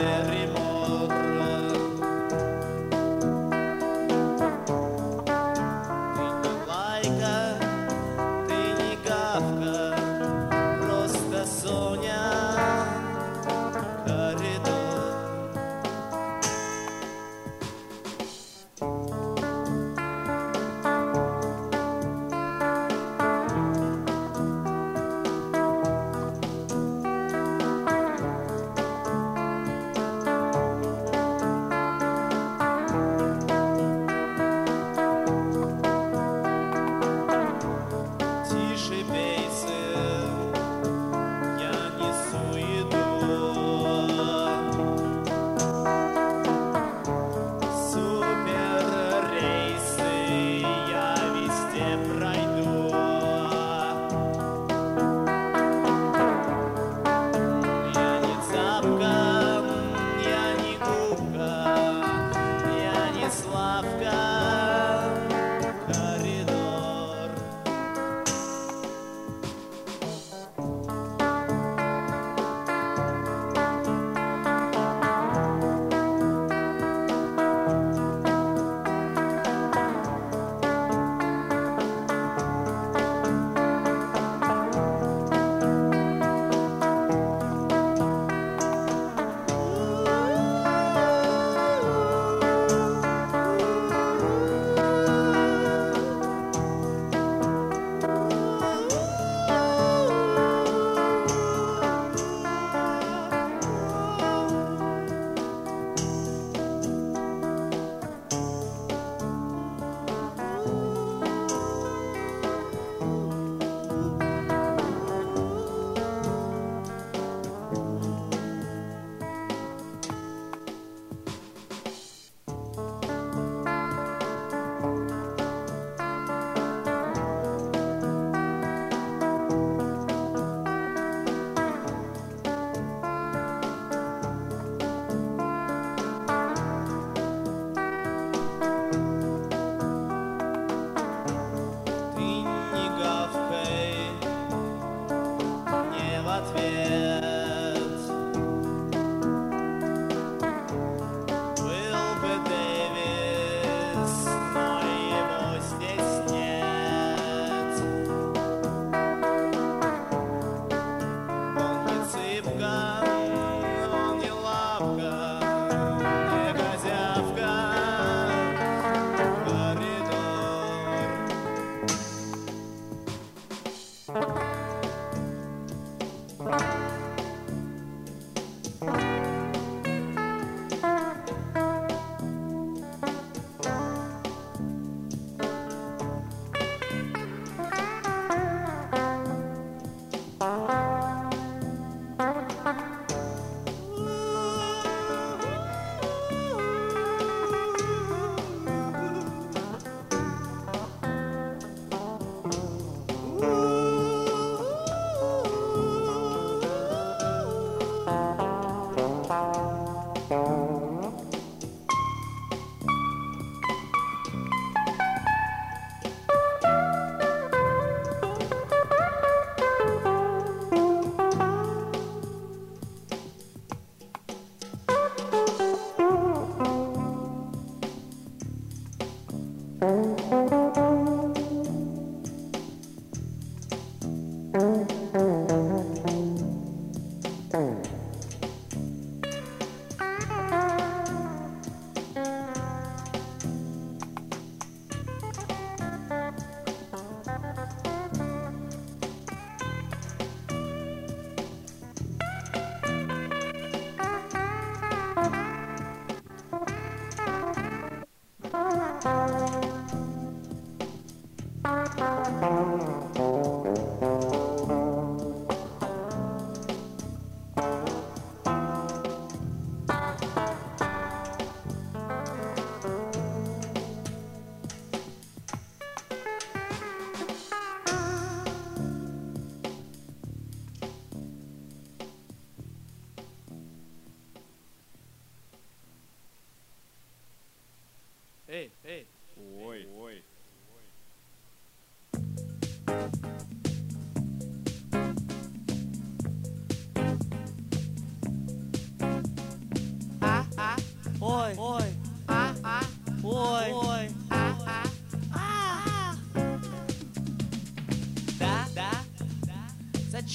Берримор. Ты не лайка, ты не гавка, просто Соня, коридор. Тише пей, сын, я несу еду. Суперрейсы я везде пройду. Я не цапка, я не губка, я не Славка, коридор. Ты не гавкай, не в ответ. Был бы Дэвис, но его здесь нет. Он не цыпка, он не лапка, не козявка, коридор.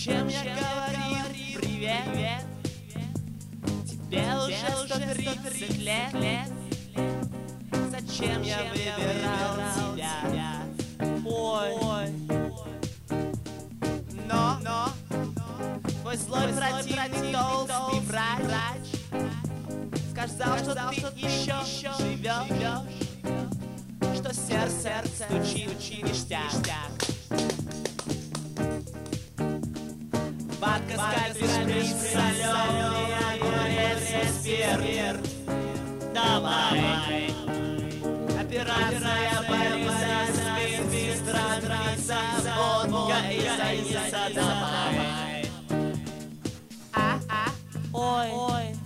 Зачем я говорил привет? Тебе уже 130 лет. Зачем я выбирал тебя? Ой. Но твой злой противный толстый врач сказал, что ты еще живешь, что сердце стучит ништяк. Водка, скальпель, шприц, соленый огурец и спирт. Давай. Операция Бориса, спирт, бистратрица, водка и заница. Давай. Ой. Ой.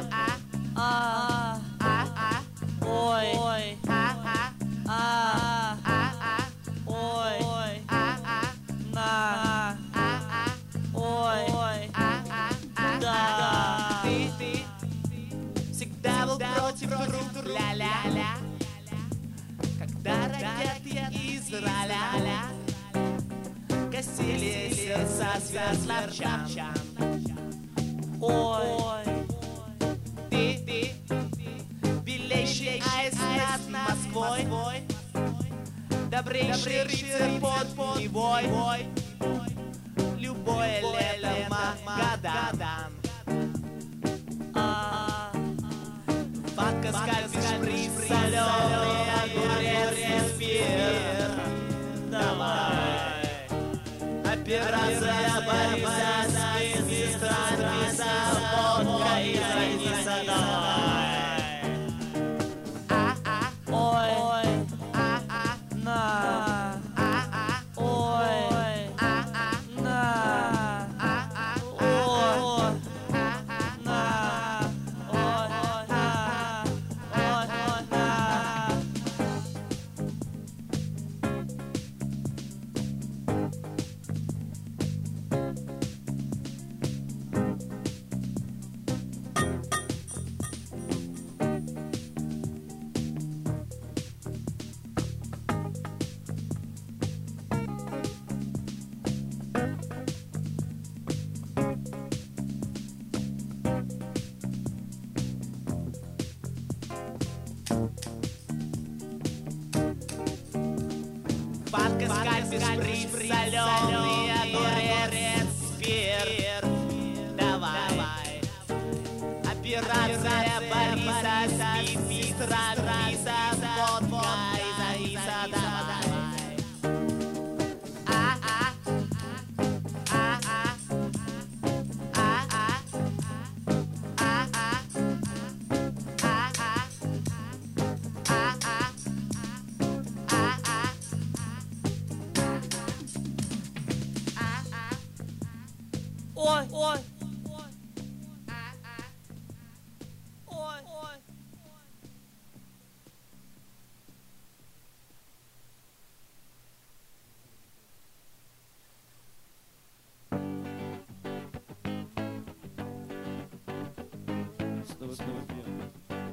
Ты всегда был против рук, ля-ля-ля. Когда ракеты из роля гасили сердца сверхловчан. Ой, ты белейший аист над Москвой, добрейший рыцарь под Невой, любое лето Магадан. Водка, скальпель, шприц, соленый огурец и спирт. Давай. Операция Бориса, спирт, бистратрица, водка и заница. Давай. Ой. На. Ой. На. Ой. Водка, скальпель, шприц, соленый огурец, спирт. Давай. Операция Бориса, спирт, бистратрица, водка и заница. Давай. Ой. Ой. Снова пьем.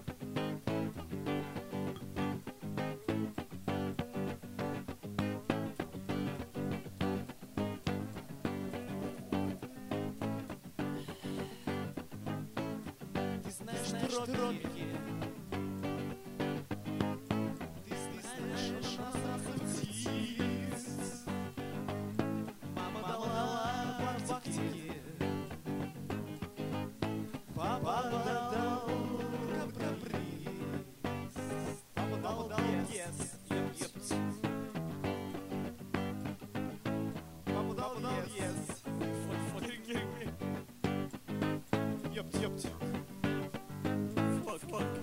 Ты знаешь дороги. Ты знаешь нас птиц. Мама дала бахтики. Папа дал каприз. Папа дал yes. Папа дал yes. Ёпть. Fuck.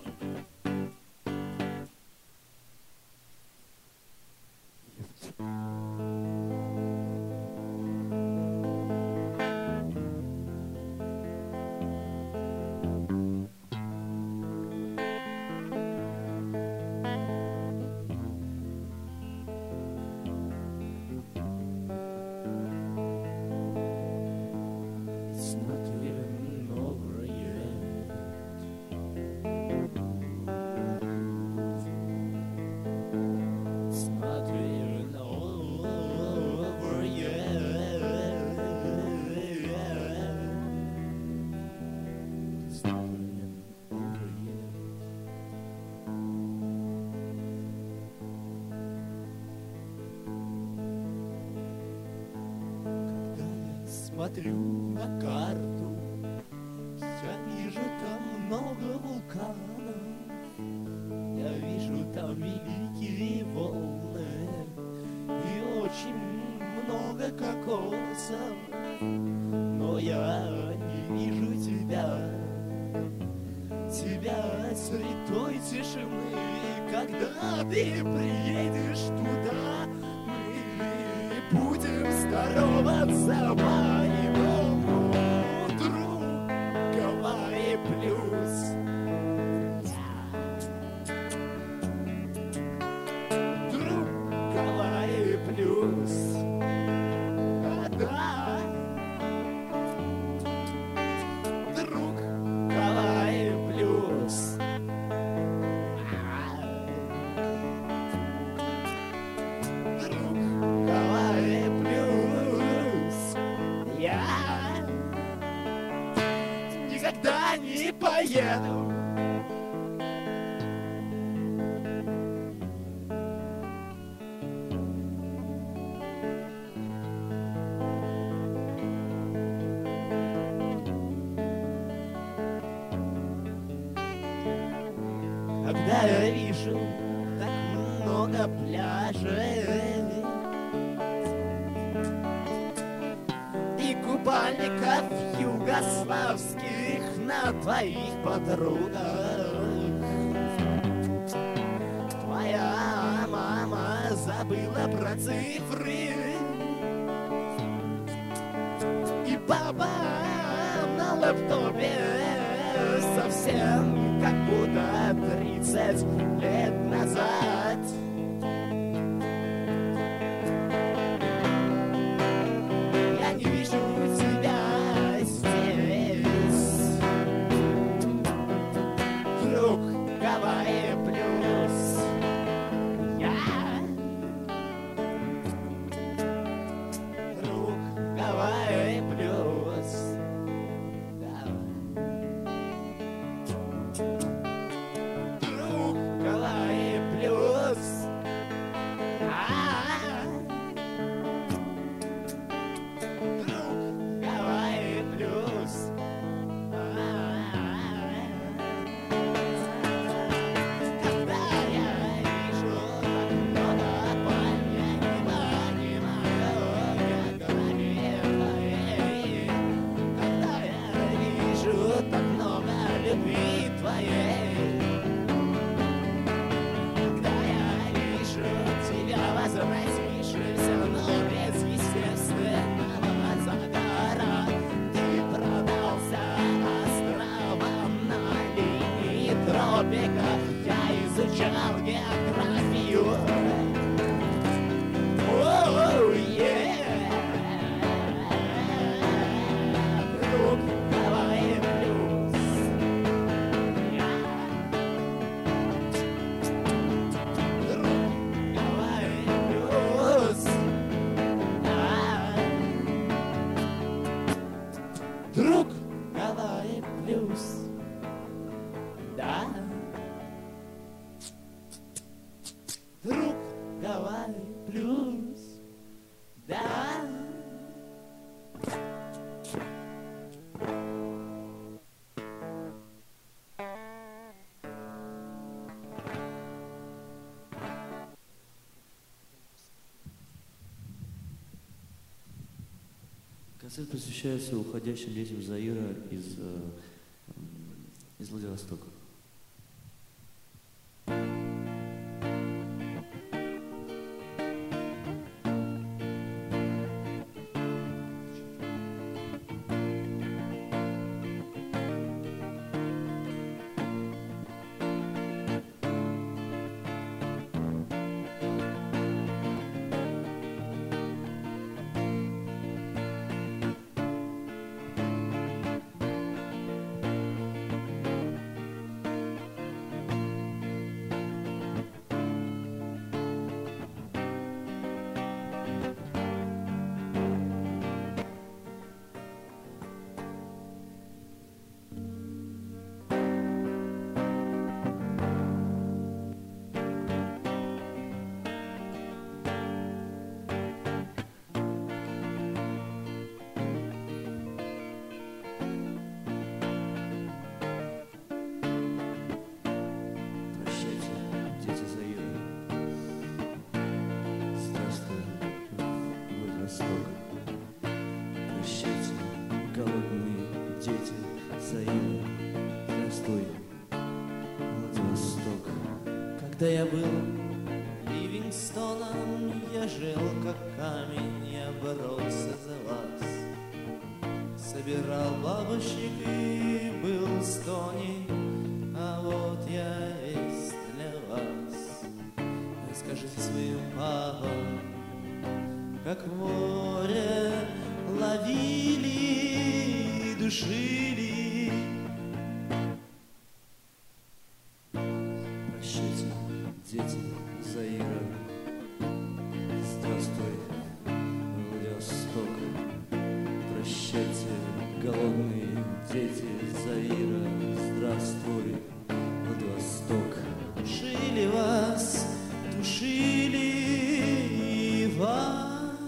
смотрю на карту, я вижу там много вулканов, я вижу там великие волны и очень много кокосов, но я не вижу тебя, тебя среди той тишины. Когда ты приедешь туда, мы будем здороваться по-иному. Друг, говори плюс. Друг, говори плюс. Да. Друг, говори плюс. Друг, говори плюс. Я никогда не поеду. Когда я вижу так много пляжей и купальников югославских на твоих подругах, твоя мама забыла про цифры, и папа на лэптопе совсем как будто 30 лет назад. Я не вижу тебя здесь. Друг, говори плюс. Я. Друг, говори плюс. Друг, говори плюс. Друг, говори плюс. Когда я вижу так много пальм, я не понимаю, как говори. Когда я вижу так много любви твоей, когда я вижу тебя возвратившимся, но без естественного загара, ты продался островам на линии тропика. Я изучал географию. Оу, друг, говори плюс. Друг, говори плюс. Друг, говори плюс. Да. Друг, говори плюс. Да. Концерт посвящается уходящим детям Заира из Владивостока. Когда я был Ливингстоном, я жил как камень, я боролся за вас. Собирал бабочек и был в стоне, а вот я весь для вас. Скажите своим папам, как в море ловили, душили. Прощайте, дети Заира. Здравствуй, Владивосток. Прощайте, голодные дети Заира. Здравствуй, Владивосток. Душили вас, душили вас.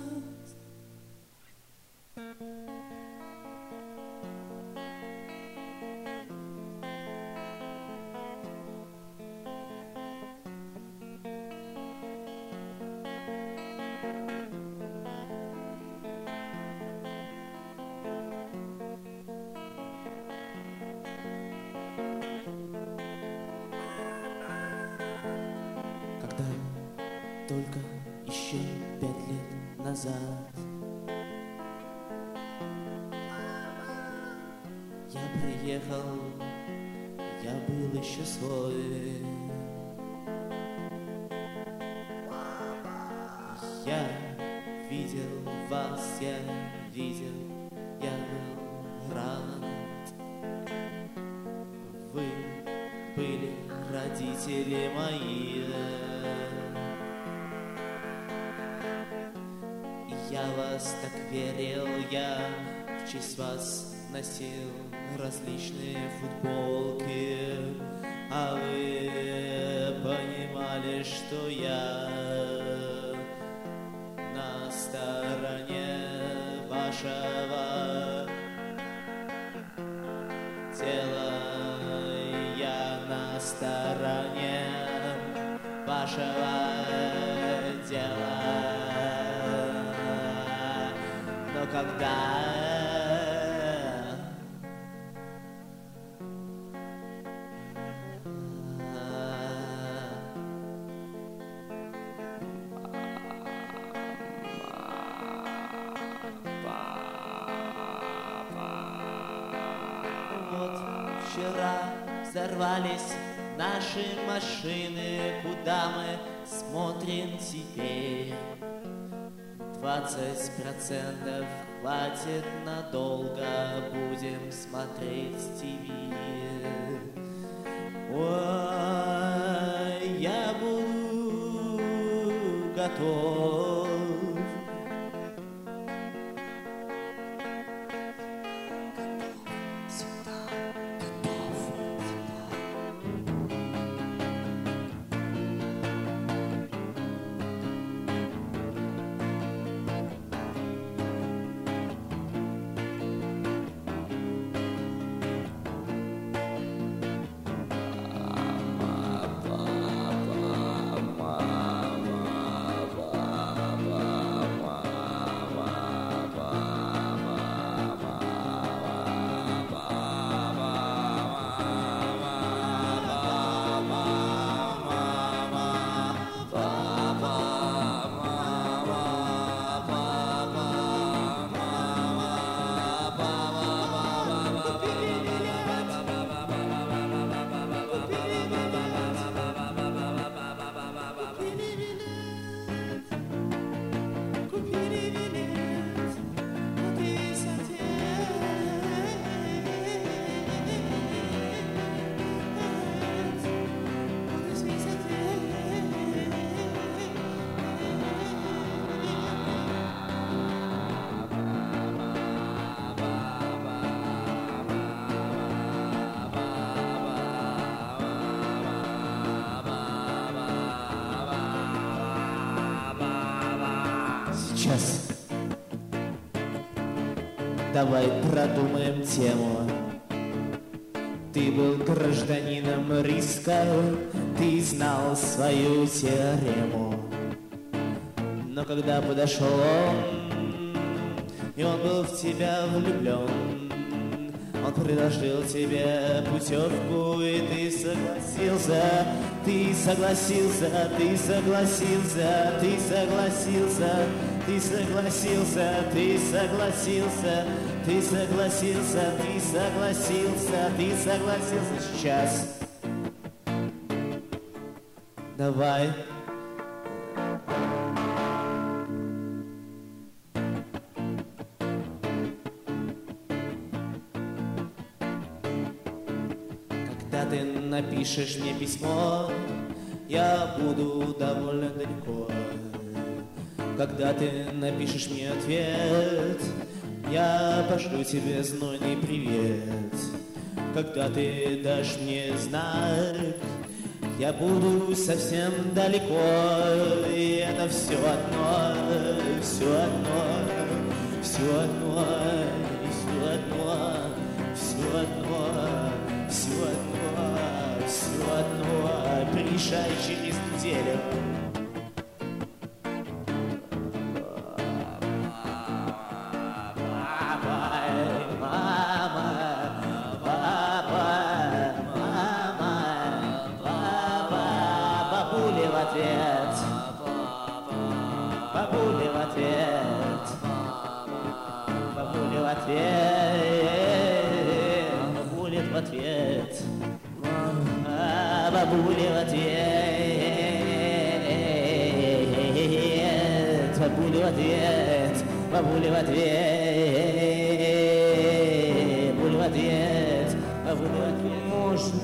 Когда только еще 5 лет назад я приехал, я был еще свой. Я видел вас, я видел, я был рад. Вы были родители мои. Я вас так верил, я в честь вас носил различные футболки, а вы понимали, что я на стороне вашего тела, я на стороне вашего дела. Но когда вот вчера взорвались наши машины, куда мы смотрим теперь? 20% хватит надолго, будем смотреть ТВ. Ой, я буду готов. Сейчас давай продумаем тему. Ты был гражданином риска, ты знал свою теорему. Но когда подошел он, и он был в тебя влюблен, Он предложил тебе путевку, и ты согласился, ты согласился, ты согласился, ты согласился, ты согласился, ты согласился, ты согласился, ты согласился, ты согласился. Сейчас. Давай. Когда ты напишешь мне письмо, я буду довольно далеко. Когда ты напишешь мне ответ, я пошлю тебе знойный привет. Когда ты дашь мне знак, я буду совсем далеко. И это все одно, все одно, все одно, все одно, все одно, все одно, все одно. Приезжай через неделю. Бабуля в ответ, бабуля в ответ, бабуля в ответ, бабуля в ответ, бабуля в ответ, бабуля в ответ. Можно.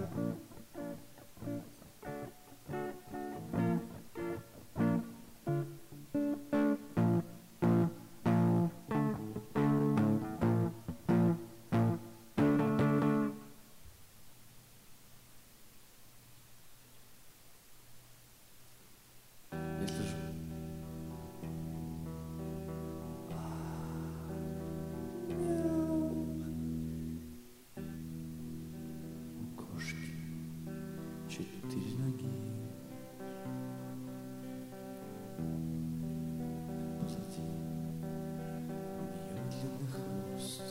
Четыре ноги позади, ее длинный хвост.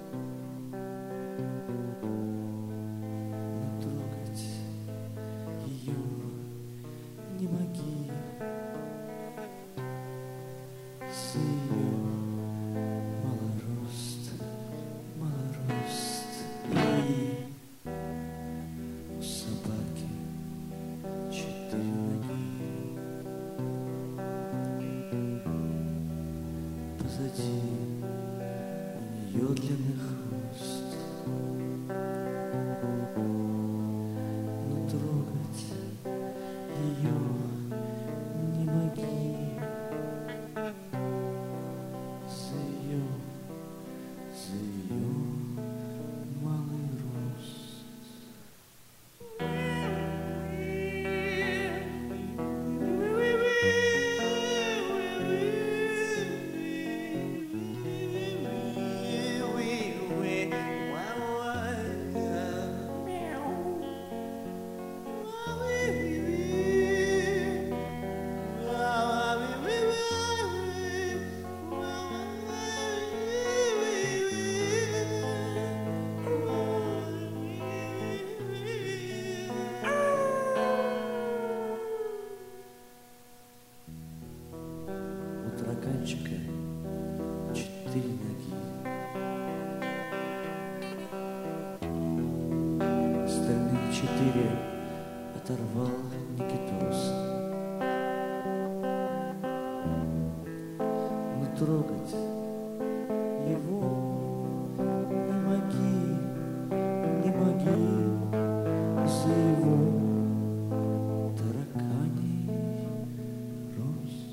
Но трогать ее не моги. За ее малорост, малорост. И у собаки четыре ноги. Позади у нее длинный хвост. Но трогать ее не моги. За ее малый рост. У тараканчика четыре ноги. Остальные четыре оторвал Никитос. Но трогать его не моги, не моги. За его тараканий рост.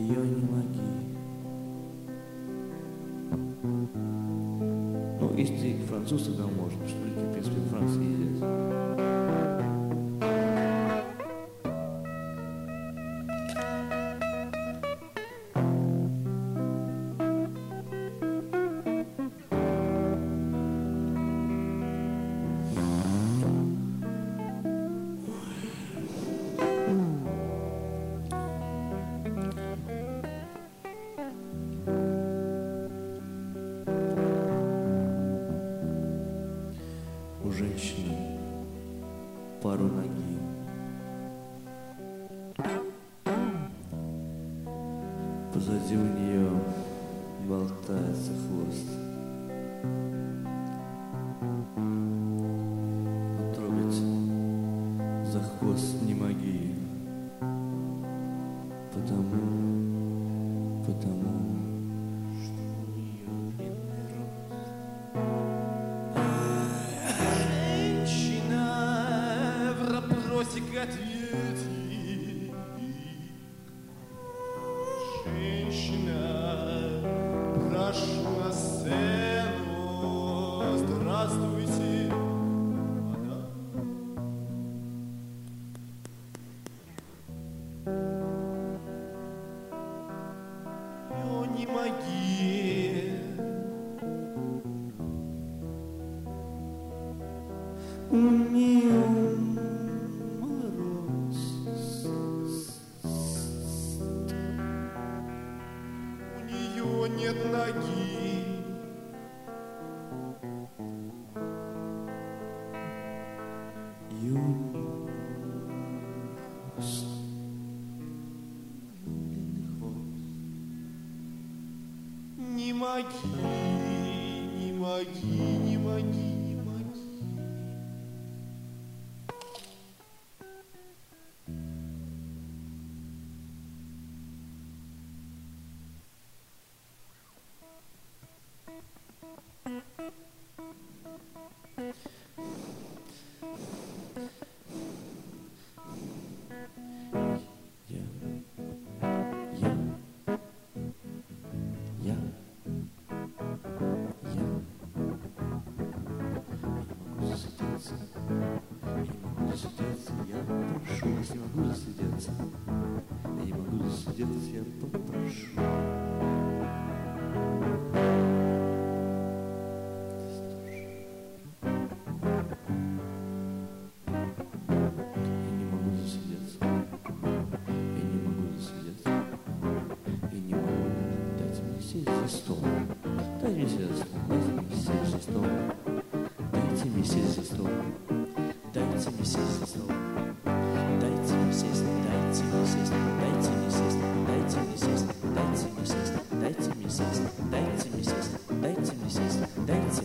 ее не моги. Ну, если ты француз, тогда можно, что ли, в принципе, в Франции ездят. У женщины пару ноги. Позади у нее болтается хвост. Но трогать за хвост не моги. Потому что у нее длинный рост. Женщина, в вопросик ответи. Женщина, прошу на сцену. Здравствуйте, мадам. Ее не моги. У нее мороз. У нее нет ноги. Ее хвост. Длинный хвост. Не моги, не моги, не моги, не моги. Я не могу засидеться. Я не могу засидеться, я попрошу. Я не могу засидеться. Я не могу засидеться. Я не могу. Дайте мне сесть за стол. Дайте мне сесть за стол. Дайте мне сесть за стол. Дайте мне сесть за стол. Дайте мне сесть за стол. Дайте мне сесть, дайте мне сесть, дайте мне сесть, дайте мне сесть, дайте мне сесть, дайте мне сесть, дайте мне сесть, дайте мне сесть, дайте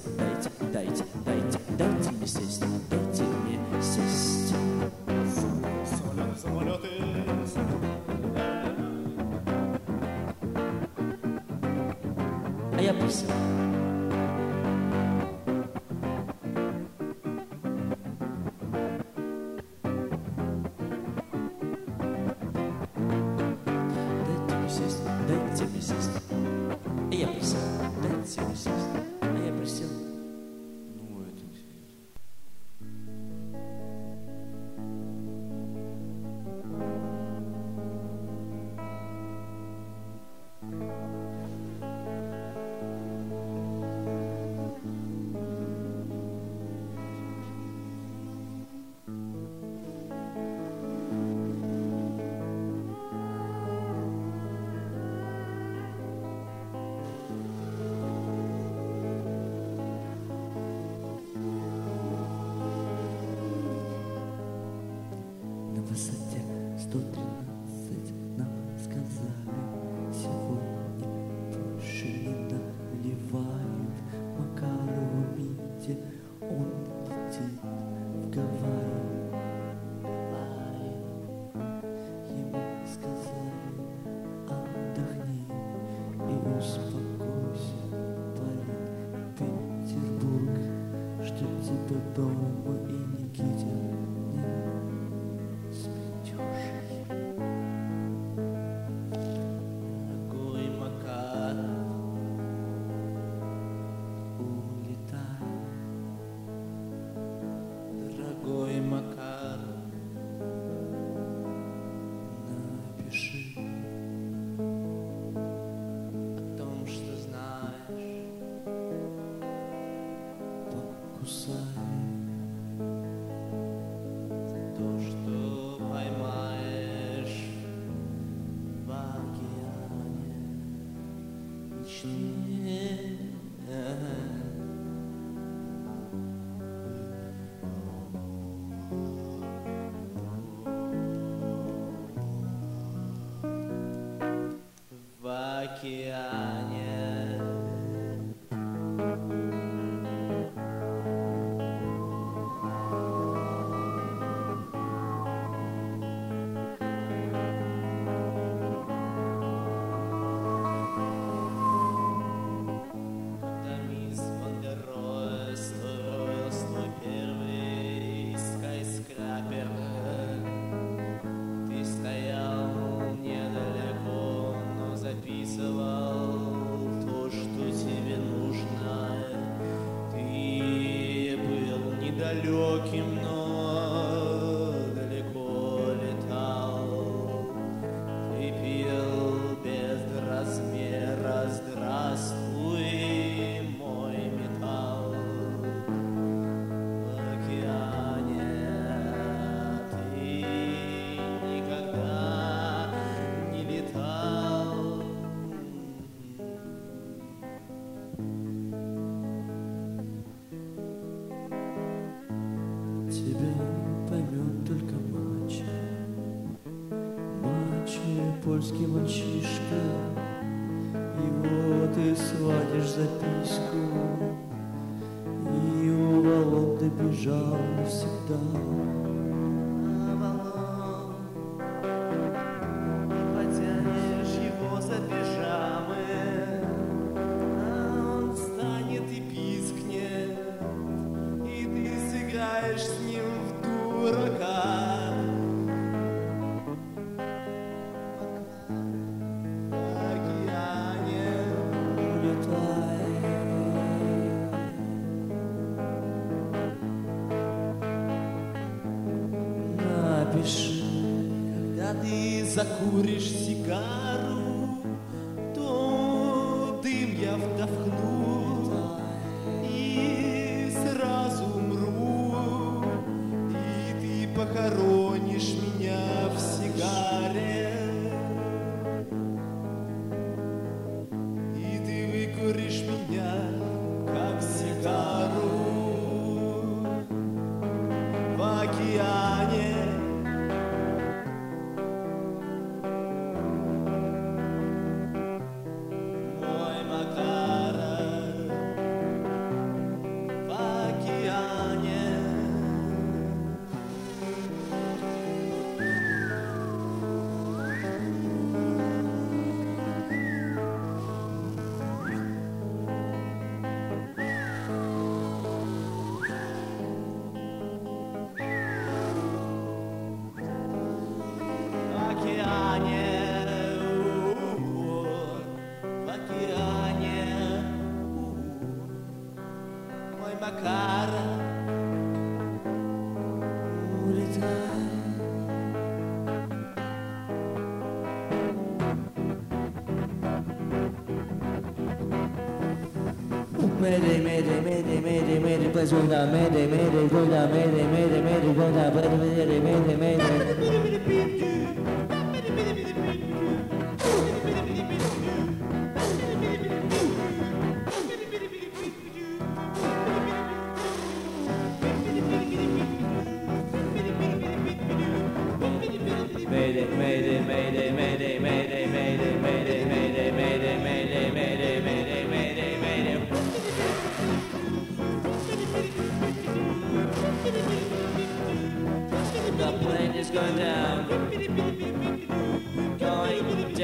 мне сесть, дайте мне сесть. Самолеты, А я просил. Дайте мне сесть. А я просил. Дайте мне сесть. А я просил. Ну, это не серьезно. На высоте 113 нам сказали, сегодня больше не наливают Макарову Мите, он летит в Гавайи. Ему сказали, отдохни и успокойся, парень, Петербург ждет тебя дома и Никите не сметешь. мечте. В океане когда мисс Ван дер Рой строил свой первый скайскрапер, ты стоял недалеко, но записывал то, что тебе нужно. Ты был недалеким, но далеко летал. Ты пил без размера, здравствуй, мой металл. В океане ты никогда не летал. Тебя поймет только Мачо, польский мальчишка. Его ты схватишь записку, и у волн ты бежал навсегда. Потянешь его за пижамы, а он встанет и пискнет, и ты сыграешь с ним в дурака. В океане улетай. Напиши, Когда ты закуришь сигару, то дым я вдохну и сразу умру, и ты похоронишь меня в сигаре, и ты выкуришь меня как сигару в океане. Мой Макара в океане. В океане, в океане, мой Макара, улетай. Mayday, mayday, mayday, mayday, mayday, please go down, mayday, mayday, go down, mayday, mayday, mayday, go down, mayday, mayday, mayday. Mayday, mayday, mayday, mayday, mayday, mayday, mayday, mayday, mayday, mayday, mayday, mayday, mayday, mayday. The plane is going down, going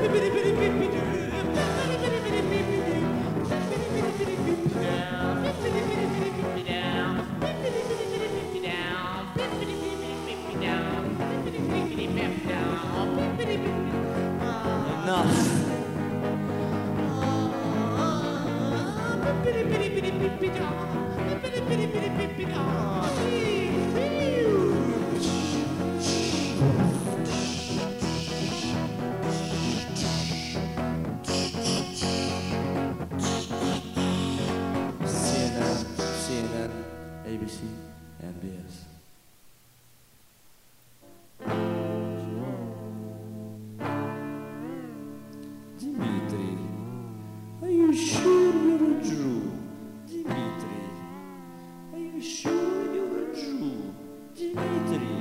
CNN, ABC, NBS. Dimitri, are you sure you're a Jew? Dimitri, are you sure you're a Jew? Dimitri,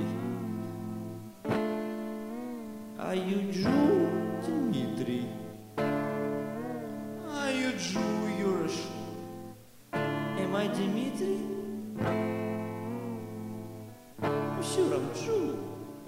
are you Jew? Dimitri, Are you Jew, you're a Jew? am I Dimitri? I'm sure I'm Jew.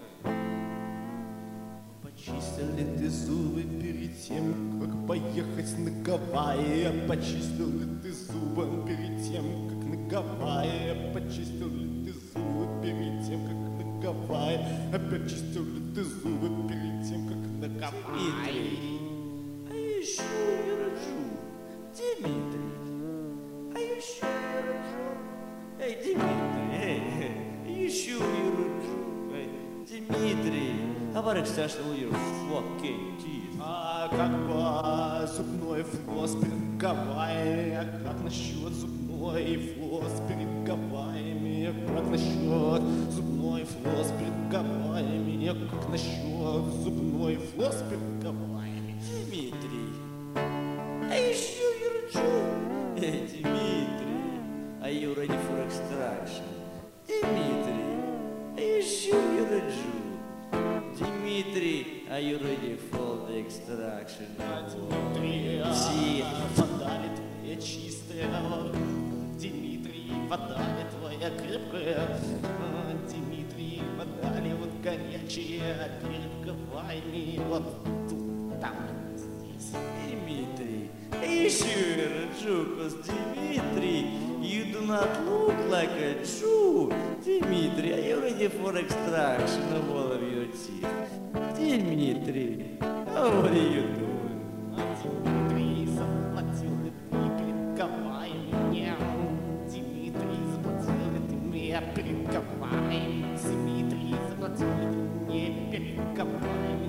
Почистил ли ты зубы перед тем, как поехать на Гавайи? Почистил ли ты зубы перед тем, как на Гавайи? Почистил ли ты зубы перед тем, как на Гавайи? Почистил ли ты зубы перед тем, как на Гавайи? Are you sure you're a Jew? Dimitri, are you sure you're a Jew? Hey, Dimitri, hey, are you sure you're a Jew? Hey, Dimitri, how about exceptional your fucking teeth? А как бы зубной флосс перед Гавайи? А как насчет зубной флосс перед Гавайями? А как насчет зубной флосс перед Гавайями? А как насчет зубной флосс перед Гавайями? Dimitri, are you sure you're a Jew? Hey, Dimitri, are you ready for extraction? Dimitri, are you sure you're a Jew? Dimitri, are you ready for the extraction? Дмитрий, Teeth. вода ли твоя чистая? Дмитрий, вода ли твоя крепкая? Дмитрий, вода ли вот горячая перед Гавайями? Вот тут, там, здесь. Dimitri, are you sure you're a Jew? 'Cause Dimitri, you do not look like a Jew. Dimitri, are you ready for extraction of all of your teeth? Dimitri, how are you doing? Дмитрий, заплатил ли ты перед Гавайями мне? Дмитрий, заплатил ли ты мне перед Гавайями? Дмитрий, заплатил ли ты мне перед Гавайями?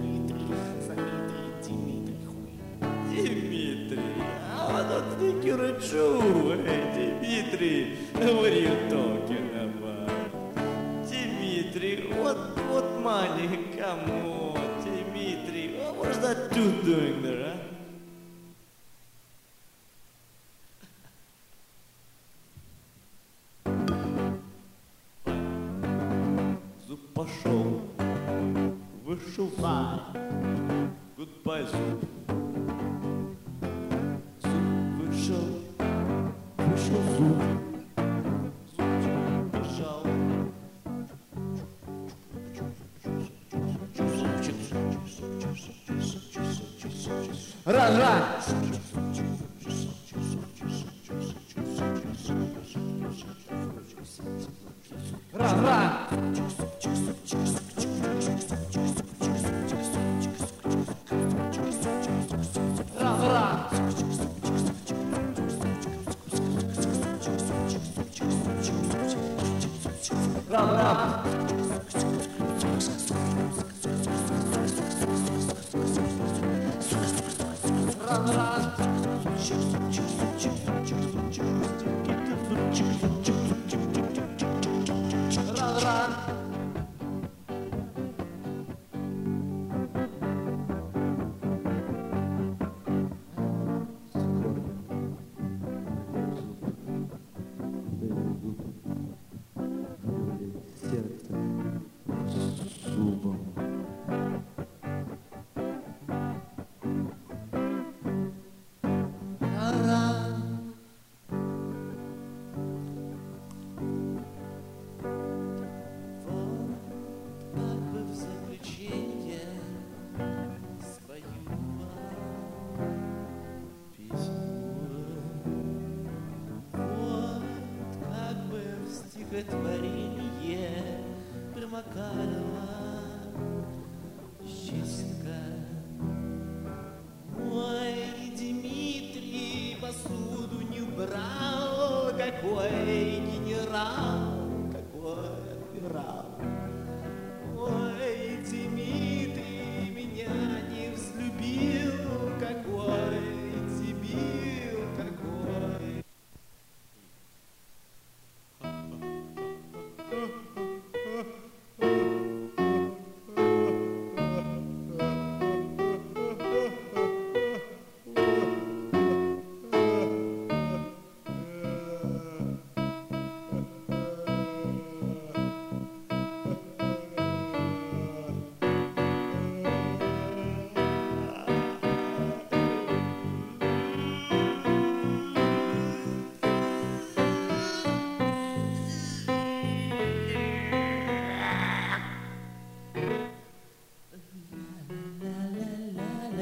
Дмитрий, хуй. Dimitri, I don't think you're a Jew. Hey, Dimitri, what are you talking about? Dimitri, what money? Come on, Dimitri, what was that dude doing there, huh? Зуб пошел, вышел зуб. Goodbye, зуб. Зуб вышел, вышел зуб. Зуб бежал. Раз. Зубом.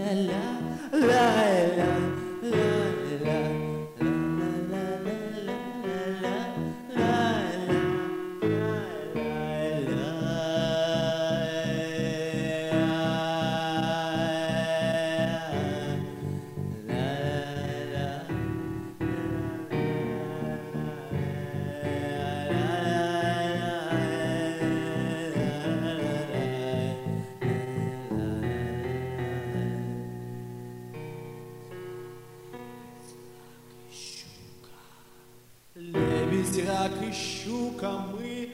Лебедь, рак и щука, мы